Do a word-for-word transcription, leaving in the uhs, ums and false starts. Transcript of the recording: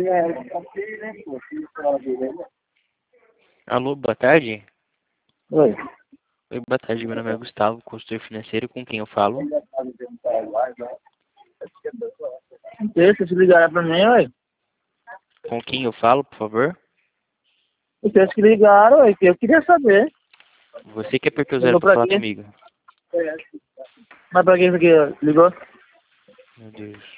Alô, boa tarde. Oi. Oi, boa tarde. Meu nome é Gustavo, consultor financeiro. Com quem eu falo? Deixa se ligar pra mim, ué. Com quem eu falo, por favor? Vocês que ligaram, ué, que eu queria saber. Você que apertou zero Ligou pra pra falar quê? comigo. Mas pra quem você que ligou? Meu Deus.